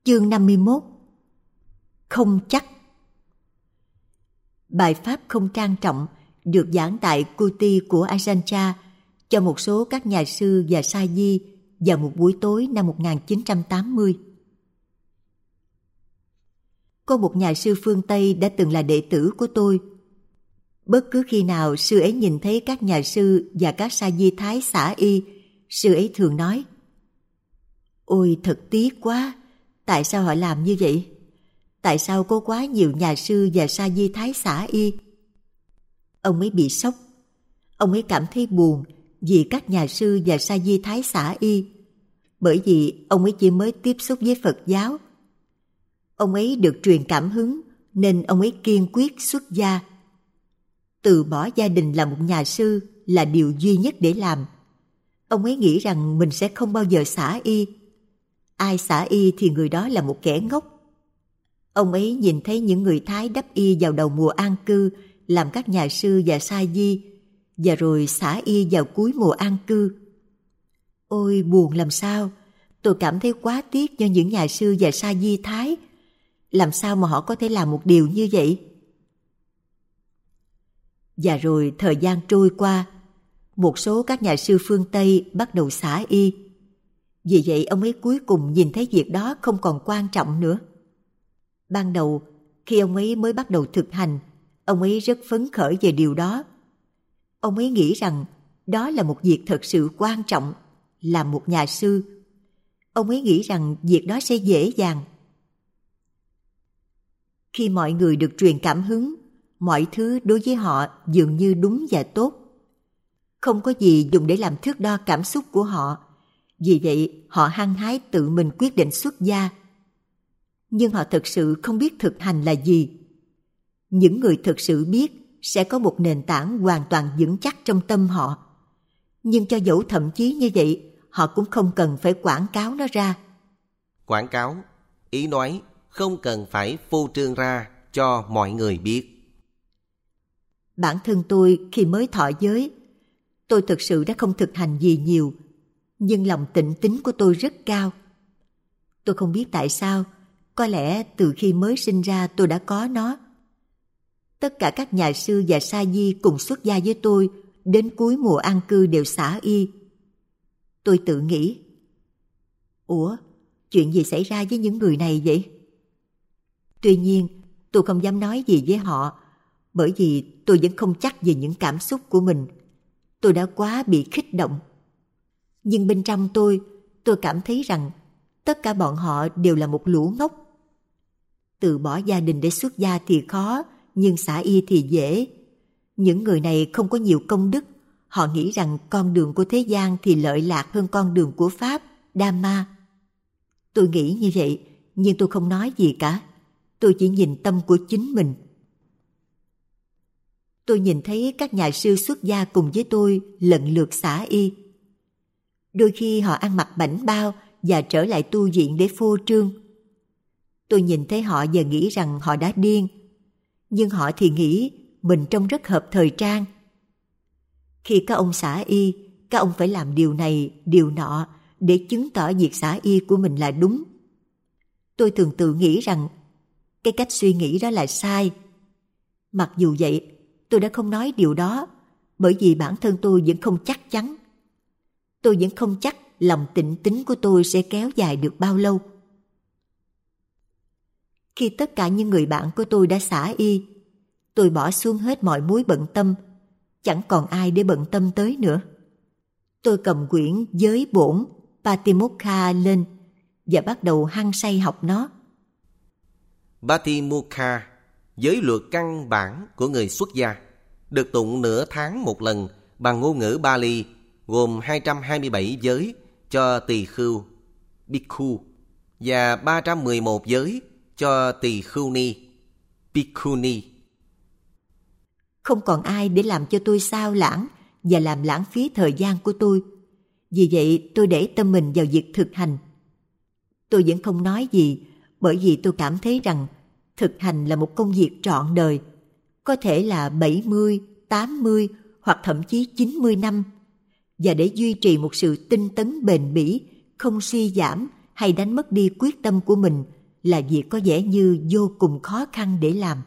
Chương 51. Không chắc. Bài pháp không trang trọng được giảng tại Kuti của Ajahn cho một số các nhà sư và sa di vào một buổi tối năm 1980. Có một nhà sư phương Tây đã từng là đệ tử của tôi. Bất cứ khi nào sư ấy nhìn thấy các nhà sư và các sa di Thái xả y, sư ấy thường nói: "Ôi thật tiếc quá, tại sao họ làm như vậy? Tại sao có quá nhiều nhà sư và sa di Thái xả y?" Ông ấy bị sốc. Ông ấy cảm thấy buồn vì các nhà sư và sa di Thái xả y, bởi vì ông ấy chỉ mới tiếp xúc với Phật giáo. Ông ấy được truyền cảm hứng nên ông ấy kiên quyết xuất gia. Từ bỏ gia đình là một nhà sư là điều duy nhất để làm. Ông ấy nghĩ rằng mình sẽ không bao giờ xả y. Ai xả y thì người đó là một kẻ ngốc. Ông ấy nhìn thấy những người Thái đắp y vào đầu mùa an cư làm các nhà sư và sa di, và rồi xả y vào cuối mùa an cư. Ôi buồn làm sao! Tôi cảm thấy quá tiếc cho những nhà sư và sa di Thái. Làm sao mà họ có thể làm một điều như vậy? Và rồi thời gian trôi qua, một số các nhà sư phương Tây bắt đầu xả y. Vì vậy ông ấy cuối cùng nhìn thấy việc đó không còn quan trọng nữa. Ban đầu, khi ông ấy mới bắt đầu thực hành, ông ấy rất phấn khởi về điều đó. Ông ấy nghĩ rằng đó là một việc thật sự quan trọng, là một nhà sư. Ông ấy nghĩ rằng việc đó sẽ dễ dàng. Khi mọi người được truyền cảm hứng, mọi thứ đối với họ dường như đúng và tốt. Không có gì dùng để làm thước đo cảm xúc của họ. Vì vậy, họ hăng hái tự mình quyết định xuất gia. Nhưng họ thực sự không biết thực hành là gì. Những người thực sự biết sẽ có một nền tảng hoàn toàn vững chắc trong tâm họ. Nhưng cho dẫu thậm chí như vậy, họ cũng không cần phải quảng cáo nó ra. Quảng cáo, ý nói không cần phải phô trương ra cho mọi người biết. Bản thân tôi khi mới thọ giới, tôi thực sự đã không thực hành gì nhiều, nhưng lòng tịnh tín của tôi rất cao. Tôi không biết tại sao, có lẽ từ khi mới sinh ra tôi đã có nó. Tất cả các nhà sư và sa di cùng xuất gia với tôi đến cuối mùa an cư đều xả y. Tôi tự nghĩ: ủa, chuyện gì xảy ra với những người này vậy? Tuy nhiên, tôi không dám nói gì với họ, bởi vì tôi vẫn không chắc về những cảm xúc của mình. Tôi đã quá bị kích động. Nhưng bên trong tôi cảm thấy rằng tất cả bọn họ đều là một lũ ngốc. Từ bỏ gia đình để xuất gia thì khó, nhưng xả y thì dễ. Những người này không có nhiều công đức. Họ nghĩ rằng con đường của thế gian thì lợi lạc hơn con đường của Pháp, Dhamma. Tôi nghĩ như vậy, nhưng tôi không nói gì cả. Tôi chỉ nhìn tâm của chính mình. Tôi nhìn thấy các nhà sư xuất gia cùng với tôi lần lượt xả y. Đôi khi họ ăn mặc bảnh bao và trở lại tu viện để phô trương. Tôi nhìn thấy họ và nghĩ rằng họ đã điên, nhưng họ thì nghĩ mình trông rất hợp thời trang. Khi các ông xả y, các ông phải làm điều này, điều nọ để chứng tỏ việc xả y của mình là đúng. Tôi thường tự nghĩ rằng cái cách suy nghĩ đó là sai. Mặc dù vậy, tôi đã không nói điều đó, bởi vì bản thân tôi vẫn không chắc chắn. Tôi vẫn không chắc lòng tịnh tín của tôi sẽ kéo dài được bao lâu. Khi tất cả những người bạn của tôi đã xả y, tôi bỏ xuống hết mọi mối bận tâm, chẳng còn ai để bận tâm tới nữa. Tôi cầm quyển Giới Bổn Patimokkha lên và bắt đầu hăng say học nó. Patimokkha, giới luật căn bản của người xuất gia, được tụng nửa tháng một lần bằng ngôn ngữ Bali, gồm 227 giới cho tỳ khưu, bhikkhu, và 311 giới cho tỳ khưu ni, bhikkhuni. Không còn ai để làm cho tôi sao lãng và làm lãng phí thời gian của tôi. Vì vậy tôi để tâm mình vào việc thực hành. Tôi vẫn không nói gì, bởi vì tôi cảm thấy rằng thực hành là một công việc trọn đời, có thể là 70, 80 hoặc thậm chí 90 năm. Và để duy trì một sự tinh tấn bền bỉ, không suy giảm hay đánh mất đi quyết tâm của mình là việc có vẻ như vô cùng khó khăn để làm.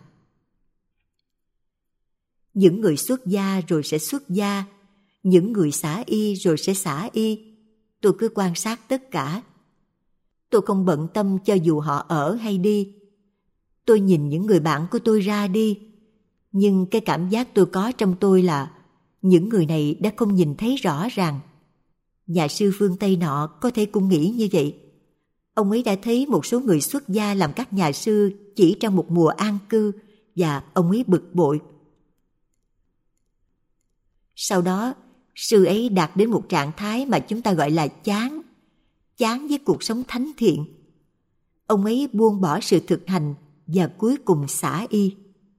Những người xuất gia rồi sẽ xuất gia, những người xả y rồi sẽ xả y. Tôi cứ quan sát tất cả. Tôi không bận tâm cho dù họ ở hay đi. Tôi nhìn những người bạn của tôi ra đi, nhưng cái cảm giác tôi có trong tôi là những người này đã không nhìn thấy rõ ràng. Nhà sư phương Tây nọ có thể cũng nghĩ như vậy. Ông ấy đã thấy một số người xuất gia làm các nhà sư chỉ trong một mùa an cư và ông ấy bực bội. Sau đó, sư ấy đạt đến một trạng thái mà chúng ta gọi là chán với cuộc sống thánh thiện. Ông ấy buông bỏ sự thực hành và cuối cùng xả y.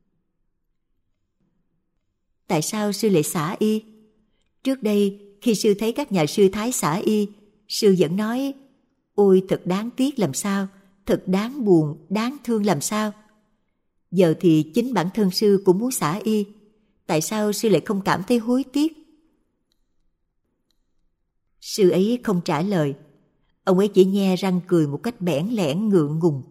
Tại sao sư lại xả y? Trước đây, khi sư thấy các nhà sư Thái xả y, sư vẫn nói: ôi thật đáng tiếc làm sao, thật đáng buồn, đáng thương làm sao. Giờ thì chính bản thân sư cũng muốn xả y. Tại sao sư lại không cảm thấy hối tiếc? Sư ấy không trả lời. Ông ấy chỉ nhe răng cười một cách bẽn lẽn ngượng ngùng.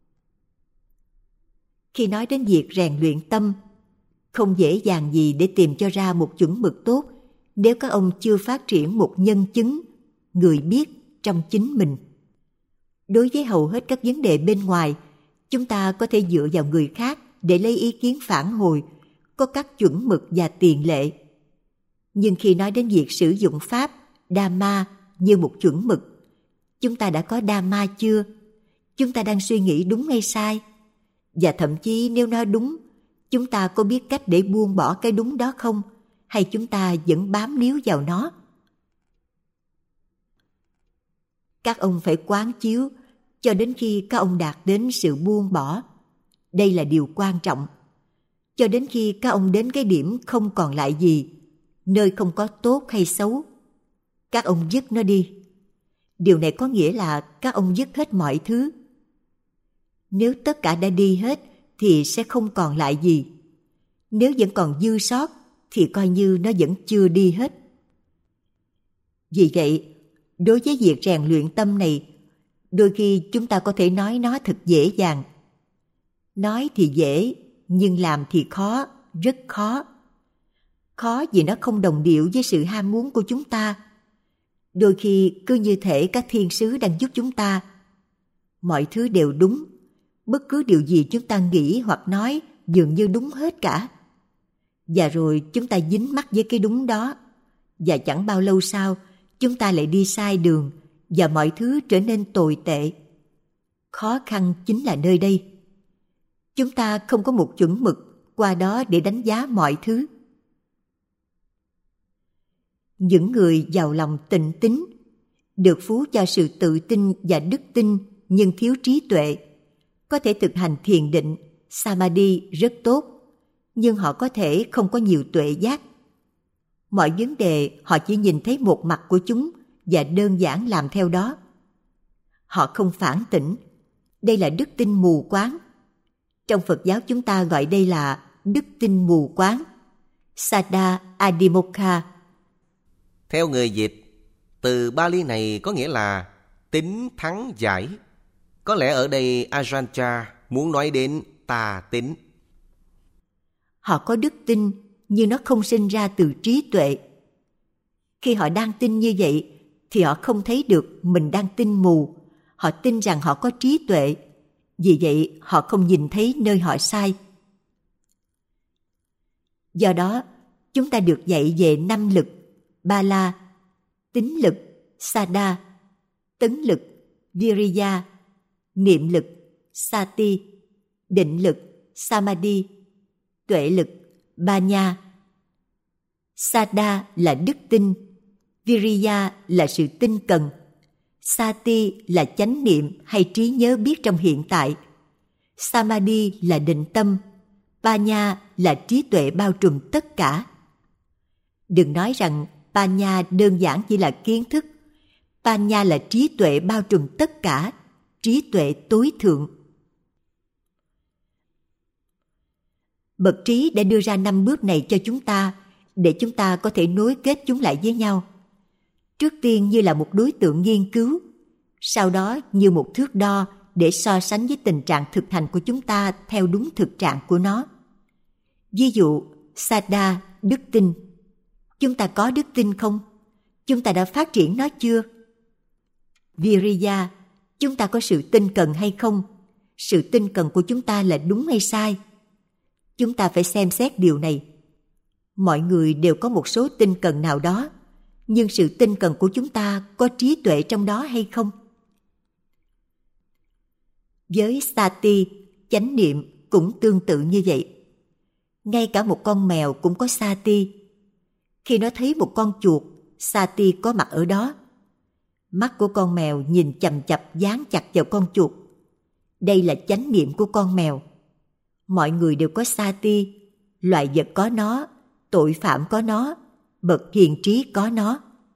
Khi nói đến việc rèn luyện tâm, không dễ dàng gì để tìm cho ra một chuẩn mực tốt nếu các ông chưa phát triển một nhân chứng, người biết trong chính mình. Đối với hầu hết các vấn đề bên ngoài, chúng ta có thể dựa vào người khác để lấy ý kiến phản hồi, có các chuẩn mực và tiền lệ. Nhưng khi nói đến việc sử dụng pháp Dhamma như một chuẩn mực, chúng ta đã có Dhamma chưa? Chúng ta đang suy nghĩ đúng hay sai? Và thậm chí nếu nó đúng, chúng ta có biết cách để buông bỏ cái đúng đó không? Hay chúng ta vẫn bám níu vào nó? Các ông phải quán chiếu cho đến khi các ông đạt đến sự buông bỏ. Đây là điều quan trọng. Cho đến khi các ông đến cái điểm không còn lại gì, nơi không có tốt hay xấu, các ông dứt nó đi. Điều này có nghĩa là các ông dứt hết mọi thứ. Nếu tất cả đã đi hết thì sẽ không còn lại gì. Nếu vẫn còn dư sót thì coi như nó vẫn chưa đi hết. Vì vậy, đối với việc rèn luyện tâm này, đôi khi chúng ta có thể nói nó thật dễ dàng. Nói thì dễ, nhưng làm thì khó, rất khó. Khó vì nó không đồng điệu với sự ham muốn của chúng ta. Đôi khi cứ như thể các thiên sứ đang giúp chúng ta. Mọi thứ đều đúng. Bất cứ điều gì chúng ta nghĩ hoặc nói dường như đúng hết cả. Và rồi chúng ta dính mắc với cái đúng đó. Và chẳng bao lâu sau, chúng ta lại đi sai đường và mọi thứ trở nên tồi tệ. Khó khăn chính là nơi đây. Chúng ta không có một chuẩn mực qua đó để đánh giá mọi thứ. Những người giàu lòng tịnh tín, được phú cho sự tự tin và đức tin nhưng thiếu trí tuệ, có thể thực hành thiền định, samadhi rất tốt, nhưng họ có thể không có nhiều tuệ giác. Mọi vấn đề họ chỉ nhìn thấy một mặt của chúng và đơn giản làm theo đó. Họ không phản tỉnh. Đây là đức tin mù quáng. Trong Phật giáo chúng ta gọi đây là đức tin mù quáng, Saddha Adimokha. Theo người dịch, từ Bali này có nghĩa là tín thắng giải. Có lẽ ở đây Ajahn muốn nói đến tà tín. Họ có đức tin, nhưng nó không sinh ra từ trí tuệ. Khi họ đang tin như vậy, thì họ không thấy được mình đang tin mù. Họ tin rằng họ có trí tuệ. Vì vậy, họ không nhìn thấy nơi họ sai. Do đó, chúng ta được dạy về 5 lực: Bala, tín lực, Saddha, tấn lực, Viriya, niệm lực, Sati, định lực, Samadhi, tuệ lực, Panya. Saddha là đức tin, Viriya là sự tinh cần, Sati là chánh niệm hay trí nhớ biết trong hiện tại, Samadhi là định tâm, Panya là trí tuệ bao trùm tất cả. Đừng nói rằng Panya đơn giản chỉ là kiến thức. Panya là trí tuệ bao trùm tất cả, trí tuệ tối thượng. Bậc trí đã đưa ra 5 bước này cho chúng ta, để chúng ta có thể nối kết chúng lại với nhau. Trước tiên như là một đối tượng nghiên cứu, sau đó như một thước đo để so sánh với tình trạng thực hành của chúng ta theo đúng thực trạng của nó. Ví dụ, Saddha, đức tin. Chúng ta có đức tin không? Chúng ta đã phát triển nó chưa? Viriya, chúng ta có sự tinh cần hay không? Sự tinh cần của chúng ta là đúng hay sai? Chúng ta phải xem xét điều này. Mọi người đều có một số tinh cần nào đó, nhưng sự tinh cần của chúng ta có trí tuệ trong đó hay không? Với sati, chánh niệm cũng tương tự như vậy. Ngay cả một con mèo cũng có sati. Khi nó thấy một con chuột, sati có mặt ở đó. Mắt của con mèo nhìn chằm chằm dán chặt vào con chuột. Đây là chánh niệm của con mèo. Mọi người đều có sati, loài vật có nó, tội phạm có nó, bậc hiền trí có nó.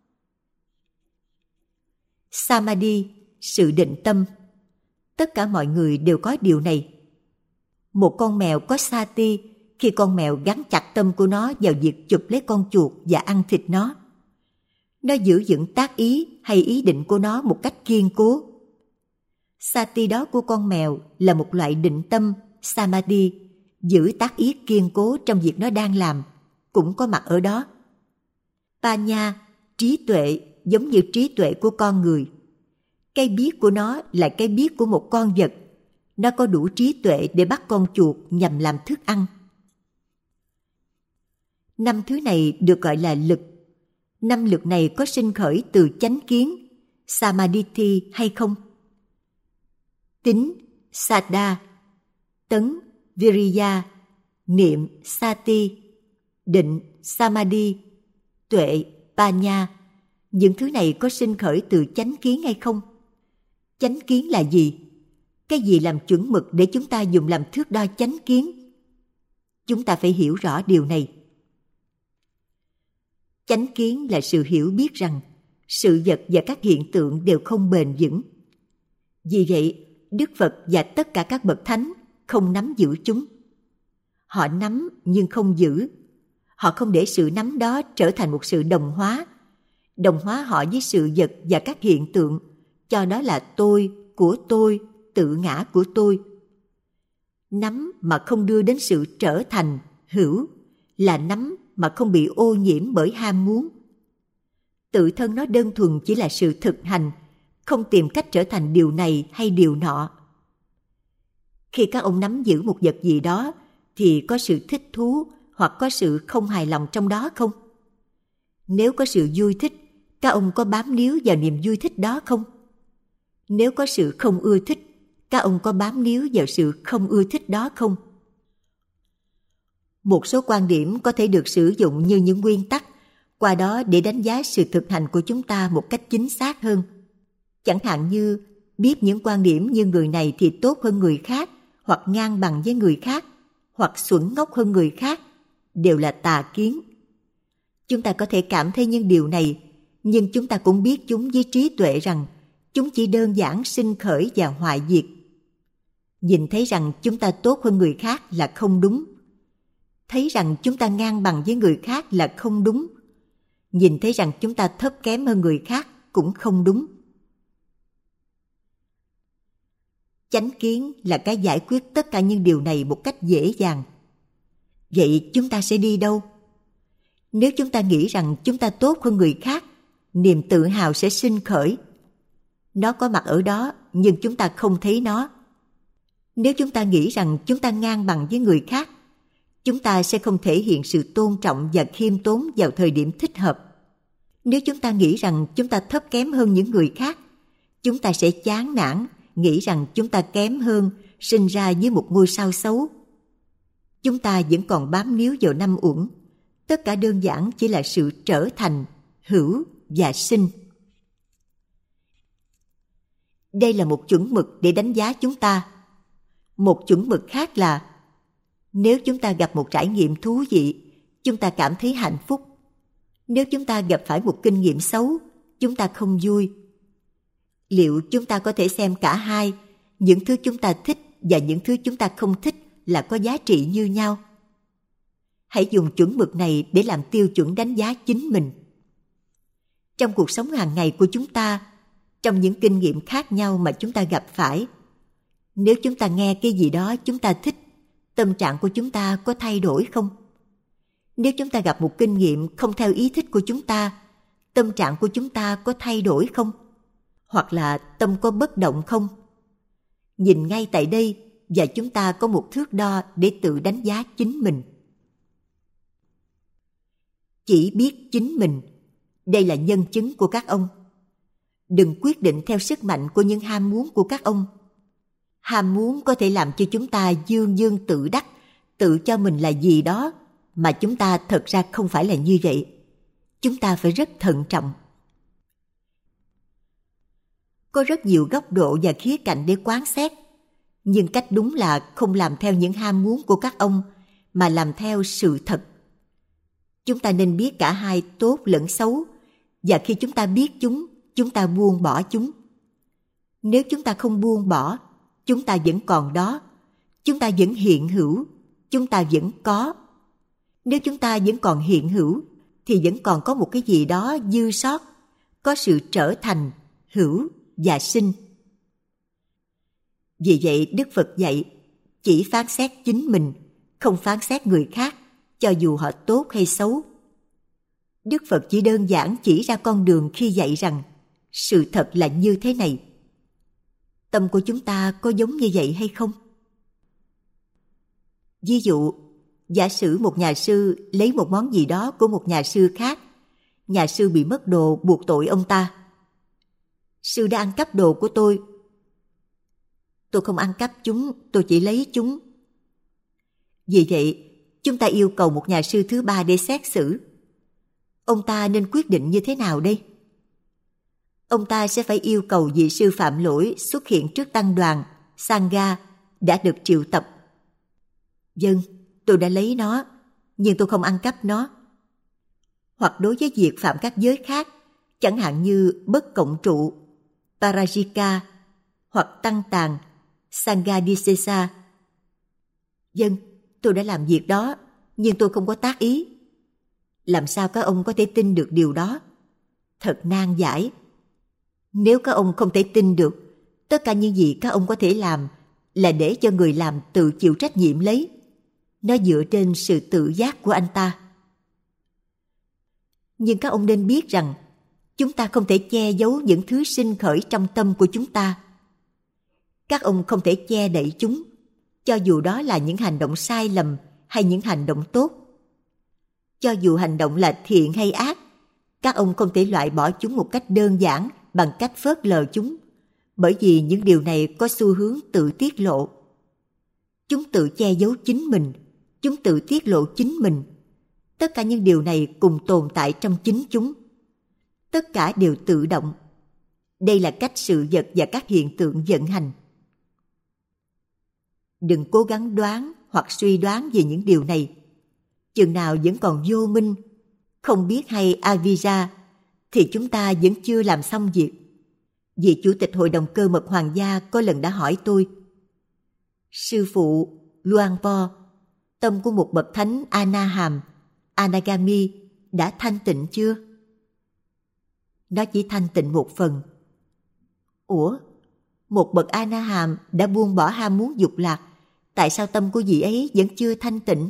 Samadhi, sự định tâm. Tất cả mọi người đều có điều này. Một con mèo có sati khi con mèo gắn chặt tâm của nó vào việc chụp lấy con chuột và ăn thịt nó. Nó giữ vững tác ý hay ý định của nó một cách kiên cố. Sati đó của con mèo là một loại định tâm, samadhi, giữ tác ý kiên cố trong việc nó đang làm, cũng có mặt ở đó. Panya, trí tuệ, giống như trí tuệ của con người. Cái biết của nó là cái biết của một con vật. Nó có đủ trí tuệ để bắt con chuột nhằm làm thức ăn. 5 thứ này được gọi là lực. 5 lực này có sinh khởi từ chánh kiến, samadhi hay không? Tín, saddha, tấn, viriya, niệm, sati, định, samadhi, tuệ, panya. Những thứ này có sinh khởi từ chánh kiến hay không? Chánh kiến là gì? Cái gì làm chuẩn mực để chúng ta dùng làm thước đo chánh kiến? Chúng ta phải hiểu rõ điều này. Chánh kiến là sự hiểu biết rằng sự vật và các hiện tượng đều không bền vững. Vì vậy, Đức Phật và tất cả các bậc thánh không nắm giữ chúng. Họ nắm nhưng không giữ. Họ không để sự nắm đó trở thành một sự đồng hóa họ với sự vật và các hiện tượng, cho đó là tôi, của tôi, tự ngã của tôi. Nắm mà không đưa đến sự trở thành, hữu, là nắm mà không bị ô nhiễm bởi ham muốn. Tự thân nó đơn thuần chỉ là sự thực hành, không tìm cách trở thành điều này hay điều nọ. Khi các ông nắm giữ một vật gì đó, thì có sự thích thú hoặc có sự không hài lòng trong đó không? Nếu có sự vui thích, các ông có bám níu vào niềm vui thích đó không? Nếu có sự không ưa thích, các ông có bám níu vào sự không ưa thích đó không? Một số quan điểm có thể được sử dụng như những nguyên tắc, qua đó để đánh giá sự thực hành của chúng ta một cách chính xác hơn. Chẳng hạn như biết những quan điểm như người này thì tốt hơn người khác, hoặc ngang bằng với người khác, hoặc xuẩn ngốc hơn người khác, đều là tà kiến. Chúng ta có thể cảm thấy những điều này, nhưng chúng ta cũng biết chúng với trí tuệ rằng chúng chỉ đơn giản sinh khởi và hoại diệt. Nhìn thấy rằng chúng ta tốt hơn người khác là không đúng. Thấy rằng chúng ta ngang bằng với người khác là không đúng. Nhìn thấy rằng chúng ta thấp kém hơn người khác cũng không đúng. Chánh kiến là cái giải quyết tất cả những điều này một cách dễ dàng. Vậy chúng ta sẽ đi đâu? Nếu chúng ta nghĩ rằng chúng ta tốt hơn người khác, niềm tự hào sẽ sinh khởi. Nó có mặt ở đó, nhưng chúng ta không thấy nó. Nếu chúng ta nghĩ rằng chúng ta ngang bằng với người khác, chúng ta sẽ không thể hiện sự tôn trọng và khiêm tốn vào thời điểm thích hợp. Nếu chúng ta nghĩ rằng chúng ta thấp kém hơn những người khác, chúng ta sẽ chán nản, nghĩ rằng chúng ta kém hơn, sinh ra với một ngôi sao xấu. Chúng ta vẫn còn bám níu vào năm uẩn. Tất cả đơn giản chỉ là sự trở thành, hữu và sinh. Đây là một chuẩn mực để đánh giá chúng ta. Một chuẩn mực khác là nếu chúng ta gặp một trải nghiệm thú vị, chúng ta cảm thấy hạnh phúc. Nếu chúng ta gặp phải một kinh nghiệm xấu, chúng ta không vui. Liệu chúng ta có thể xem cả hai, những thứ chúng ta thích và những thứ chúng ta không thích là có giá trị như nhau? Hãy dùng chuẩn mực này để làm tiêu chuẩn đánh giá chính mình. Trong cuộc sống hàng ngày của chúng ta, trong những kinh nghiệm khác nhau mà chúng ta gặp phải, Nếu chúng ta nghe cái gì đó chúng ta thích, tâm trạng của chúng ta có thay đổi không? Nếu chúng ta gặp một kinh nghiệm không theo ý thích của chúng ta, tâm trạng của chúng ta có thay đổi không? Hoặc là tâm có bất động không? Nhìn ngay tại đây, và chúng ta có một thước đo để tự đánh giá chính mình. Chỉ biết chính mình, đây là nhân chứng của các ông. Đừng quyết định theo sức mạnh của những ham muốn của các ông. Ham muốn có thể làm cho chúng ta dương dương tự đắc, tự cho mình là gì đó, mà chúng ta thật ra không phải là như vậy. Chúng ta phải rất thận trọng. Có rất nhiều góc độ và khía cạnh để quán xét, nhưng cách đúng là không làm theo những ham muốn của các ông, mà làm theo sự thật. Chúng ta nên biết cả hai tốt lẫn xấu, và khi chúng ta biết chúng, chúng ta buông bỏ chúng. Nếu chúng ta không buông bỏ, chúng ta vẫn còn đó, chúng ta vẫn hiện hữu, chúng ta vẫn có. Nếu chúng ta vẫn còn hiện hữu, thì vẫn còn có một cái gì đó dư sót, có sự trở thành, hữu và sinh. Vì vậy Đức Phật dạy, chỉ phán xét chính mình, không phán xét người khác, cho dù họ tốt hay xấu. Đức Phật chỉ đơn giản chỉ ra con đường khi dạy rằng, sự thật là như thế này. Tâm của chúng ta có giống như vậy hay không? Ví dụ, giả sử một nhà sư lấy một món gì đó của một nhà sư khác, nhà sư bị mất đồ buộc tội ông ta. Sư đã ăn cắp đồ của tôi. Tôi không ăn cắp chúng, tôi chỉ lấy chúng. Vì vậy, chúng ta yêu cầu một nhà sư thứ ba để xét xử. Ông ta nên quyết định như thế nào đây? Ông ta sẽ phải yêu cầu vị sư phạm lỗi xuất hiện trước tăng đoàn, Sangha, đã được triệu tập. Vâng, tôi đã lấy nó, nhưng tôi không ăn cắp nó. Hoặc đối với việc phạm các giới khác, chẳng hạn như bất cộng trụ, Parajika, hoặc tăng tàn, Sanghadisesa. Vâng, tôi đã làm việc đó, nhưng tôi không có tác ý. Làm sao các ông có thể tin được điều đó? Thật nan giải. Nếu các ông không thể tin được, tất cả những gì các ông có thể làm là để cho người làm tự chịu trách nhiệm lấy. Nó dựa trên sự tự giác của anh ta. Nhưng các ông nên biết rằng, chúng ta không thể che giấu những thứ sinh khởi trong tâm của chúng ta. Các ông không thể che đậy chúng, cho dù đó là những hành động sai lầm hay những hành động tốt. Cho dù hành động là thiện hay ác, các ông không thể loại bỏ chúng một cách đơn giản bằng cách phớt lờ chúng, bởi vì những điều này có xu hướng tự tiết lộ. Chúng tự che giấu chính mình, chúng tự tiết lộ chính mình. Tất cả những điều này cùng tồn tại trong chính chúng. Tất cả đều tự động. Đây là cách sự vật và các hiện tượng vận hành. Đừng cố gắng đoán hoặc suy đoán về những điều này. Chừng nào vẫn còn vô minh, không biết hay avijja, thì chúng ta vẫn chưa làm xong việc. Vị chủ tịch Hội đồng Cơ mật Hoàng gia có lần đã hỏi tôi, Sư phụ Luang Po, tâm của một bậc thánh Anaham, Anagami đã thanh tịnh chưa? Nó chỉ thanh tịnh một phần. Ủa, một bậc Anaham đã buông bỏ ham muốn dục lạc, tại sao tâm của vị ấy vẫn chưa thanh tịnh?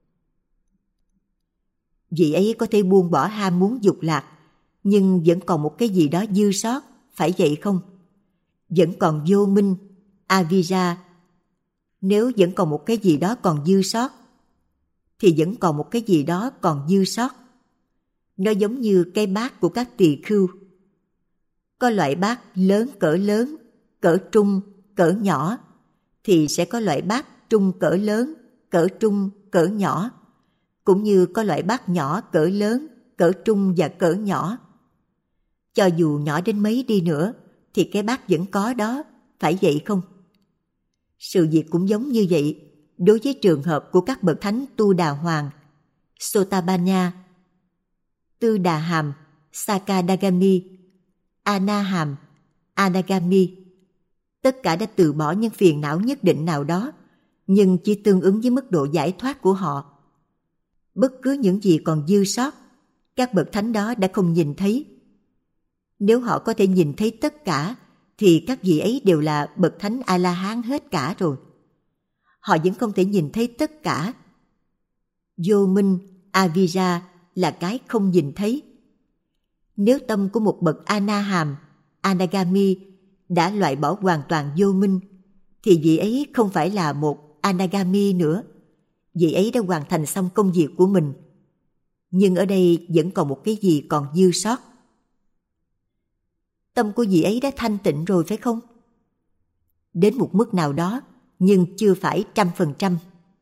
Vị ấy có thể buông bỏ ham muốn dục lạc, nhưng vẫn còn một cái gì đó dư sót, phải vậy không? Vẫn còn vô minh, avijja. Nếu vẫn còn một cái gì đó còn dư sót, thì vẫn còn một cái gì đó còn dư sót. Nó giống như cái bát của các tỳ khưu. Có loại bát lớn, cỡ trung, cỡ nhỏ, thì sẽ có loại bát trung cỡ lớn, cỡ trung, cỡ nhỏ. Cũng như có loại bát nhỏ cỡ lớn, cỡ trung và cỡ nhỏ. Cho dù nhỏ đến mấy đi nữa, thì cái bát vẫn có đó, phải vậy không? Sự việc cũng giống như vậy đối với trường hợp của các bậc thánh Tu Đà Hoàng, Sotabanya, Tư Đà Hàm, Sakadagami, Anaham, Anagami. Tất cả đã từ bỏ những phiền não nhất định nào đó, nhưng chỉ tương ứng với mức độ giải thoát của họ. Bất cứ những gì còn dư sót, các bậc thánh đó đã không nhìn thấy. Nếu họ có thể nhìn thấy tất cả, thì các vị ấy đều là bậc thánh A-la-hán hết cả rồi. Họ vẫn không thể nhìn thấy tất cả. Vô minh, avijja là cái không nhìn thấy. Nếu tâm của một bậc Anahàm, Anagami đã loại bỏ hoàn toàn vô minh, thì vị ấy không phải là một Anagami nữa. Vị ấy đã hoàn thành xong công việc của mình. Nhưng ở đây vẫn còn một cái gì còn dư sót. Tâm của vị ấy đã thanh tịnh rồi phải không? Đến một mức nào đó, nhưng chưa phải 100%.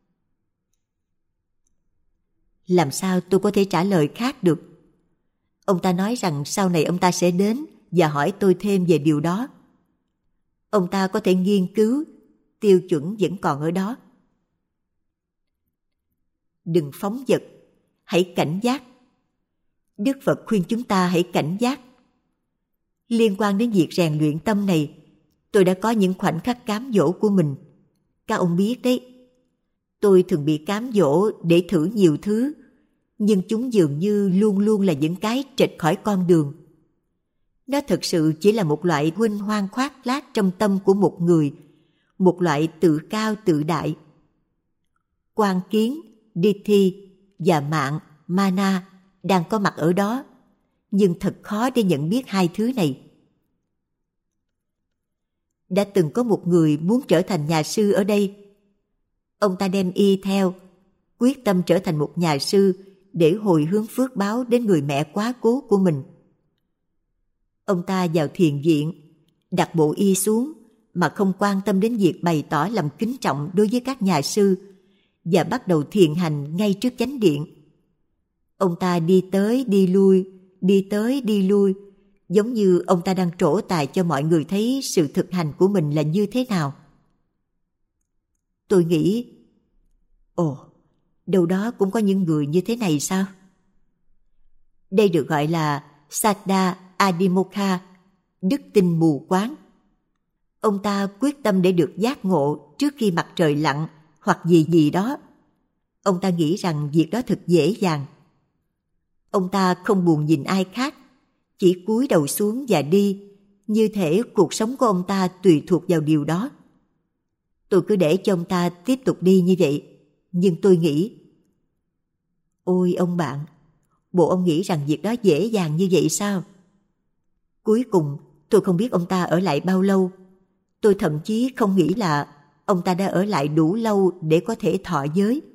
Làm sao tôi có thể trả lời khác được? Ông ta nói rằng sau này ông ta sẽ đến và hỏi tôi thêm về điều đó. Ông ta có thể nghiên cứu, tiêu chuẩn vẫn còn ở đó. Đừng phóng dật, hãy cảnh giác. Đức Phật khuyên chúng ta hãy cảnh giác. Liên quan đến việc rèn luyện tâm này, tôi đã có những khoảnh khắc cám dỗ của mình. Các ông biết đấy, tôi thường bị cám dỗ để thử nhiều thứ, nhưng chúng dường như luôn luôn là những cái trệch khỏi con đường. Nó thực sự chỉ là một loại huênh hoang khoác lác trong tâm của một người, một loại tự cao tự đại. Quan kiến, ditthi và mạng, mana đang có mặt ở đó, nhưng thật khó để nhận biết hai thứ này. Đã từng có một người muốn trở thành nhà sư ở đây. Ông ta đem y theo, quyết tâm trở thành một nhà sư để hồi hướng phước báo đến người mẹ quá cố của mình. Ông ta vào thiền viện, đặt bộ y xuống mà không quan tâm đến việc bày tỏ lòng kính trọng đối với các nhà sư và bắt đầu thiền hành ngay trước chánh điện. Ông ta đi tới đi lui, đi tới đi lui, giống như ông ta đang trổ tài cho mọi người thấy sự thực hành của mình là như thế nào. Tôi nghĩ, đâu đó cũng có những người như thế này sao? Đây được gọi là Saddha Adimokha, đức tin mù quáng. Ông ta quyết tâm để được giác ngộ trước khi mặt trời lặn hoặc gì gì đó. Ông ta nghĩ rằng việc đó thật dễ dàng. Ông ta không buồn nhìn ai khác, chỉ cúi đầu xuống và đi, như thể cuộc sống của ông ta tùy thuộc vào điều đó. Tôi cứ để cho ông ta tiếp tục đi như vậy, nhưng tôi nghĩ, ôi ông bạn, bộ ông nghĩ rằng việc đó dễ dàng như vậy sao? Cuối cùng, tôi không biết ông ta ở lại bao lâu. Tôi thậm chí không nghĩ là ông ta đã ở lại đủ lâu để có thể thọ giới.